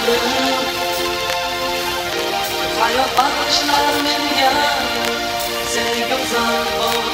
hayot bag'ishlar menga sevgi uzan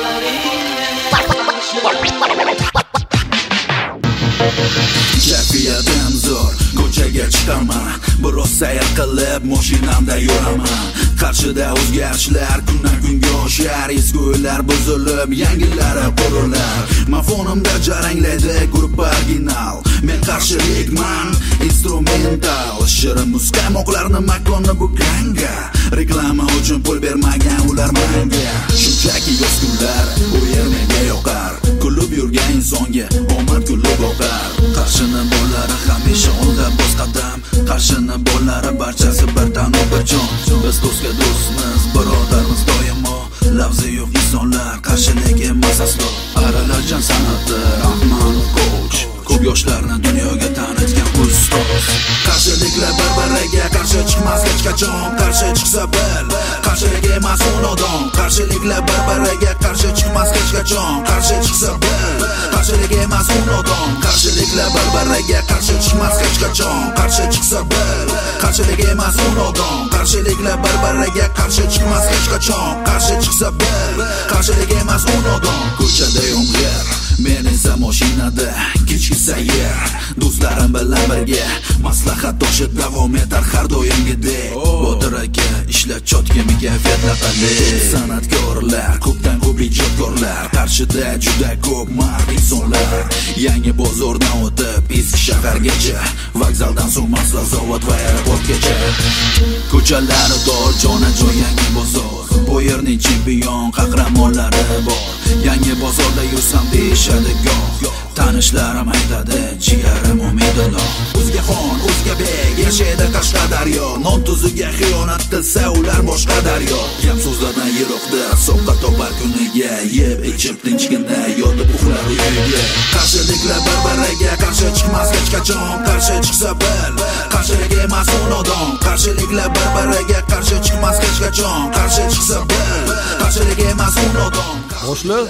Kayfiyatim zo'r, ko'chaga chiqaman, biroz sayr qilib mashinamda yuraman. Qarshida o'zgarishlar kundan kunga oshar, ezgular buzilib, yangilari qurilar. Mafonimda jaranglaydi grup original, men qarshilikman, instrumental. Shirin muzqaymoqlarni makonni buklanga, reklama uchun pul bermagan ular menga. Shunchaki yoz kunlar u yer menga yoqar, kulib yurgan insonga omad kulib boqar. Qarshini bollari hamisha oldi boz qadam, qarshini bollari barchasi bir tan bir jon. Biz do'stga do'stmiz, birodarmiz doimo, lafzi yo'q insonlar qarshilik emas aslo. Aralashgan san'ati Rahmanov coach, ko'p yoshlarni dunyoga tanitgan ustoz. Qarshiliklar bir-biriga qarshi chiqmas hech qachon, qarshi chiqsa bil, qarshilik emas u nodon. Qarshiliklar bir-biriga qarshi chiqmas hech qachon, qarshi chiqsa bil, qarshilik emas u nodon. Qarshiliklar bir-biriga qarshi chiqmas hech qachon, qarshi chiqsa bil, qarshilik emas u nodon. Qarshiliklar bir-biriga qarshi chiqmas hech qachon, qarshi chiqsa bil, qarshilik emas u nodon. Ko'chada yomg'ir, men esa mashinada kechki sayr, do'stlarim bilan birga maslahatdoshib davom etar har doimgidek. Botir aka ishlar chotkami kayfiyatlar qanday, san'atkorlar ko'pdan ko'p ijodkorlar, qarshida juda ko'p mard insonlar. Yangi bozordan o'tib eski shahargacha, vokzaldan so'ng Masla zavod va aeroportgacha. Ko'chalari dor, jonajon yangi bozor, bu yerning chempion qahramonlari bor. Yangi bozorda yursam deyishadi goh, tanishlarim aytadi jigarim Umidullo. O'zga xon, o'zga bek, yashaydi Qashqadaryo, non tuziga xiyonat qilsa ular boshqa daryo. Gap so'zlardan yiroqda, soqqa topar kuniga, yeb ichib tinchgina yotib uxlar uyiga. Qarshiliklar bir-biriga qarshi chiqmas hech qachon, qarshi chiqsa bil, qarshilik emas u nodon. Qarshiliklar bir-biriga qarshi chiqmas hech qachon, qarshi chiqsa bil, qarshilik emas u nodon. Boshliq,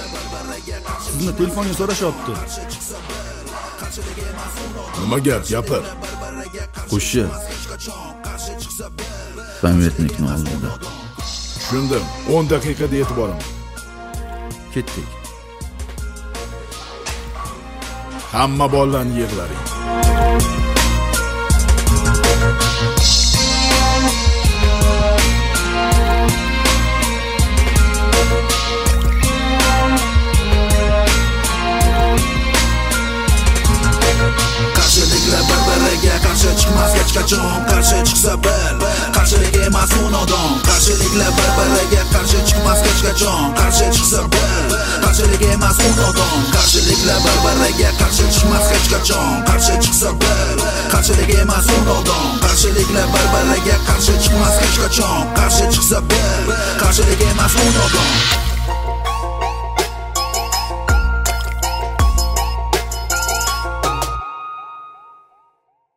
sizni telefonga so'rashyapti. Nima gap, gapir. Qo'shchi. Pametnikni oldida. Tushundim. 10 daqiqada yetib boraman. Ketdik. Hamma bolalarni yig'laring. Qarshi chiqmas hech qachon, qarshi chiqsa bil, qarshilik emas u nodon. Qarshiliklar bir-biriga qarshi chiqmas hech qachon, qarshi chiqsa bil, qarshilik emas u nodon. Qarshiliklar bir-biriga qarshi chiqmas hech qachon, qarshi chiqsa bil, qarshilik emas u nodon. Qarshiliklar bir-biriga qarshi chiqmas hech qachon, qarshi chiqsa bil, qarshilik emas u nodon.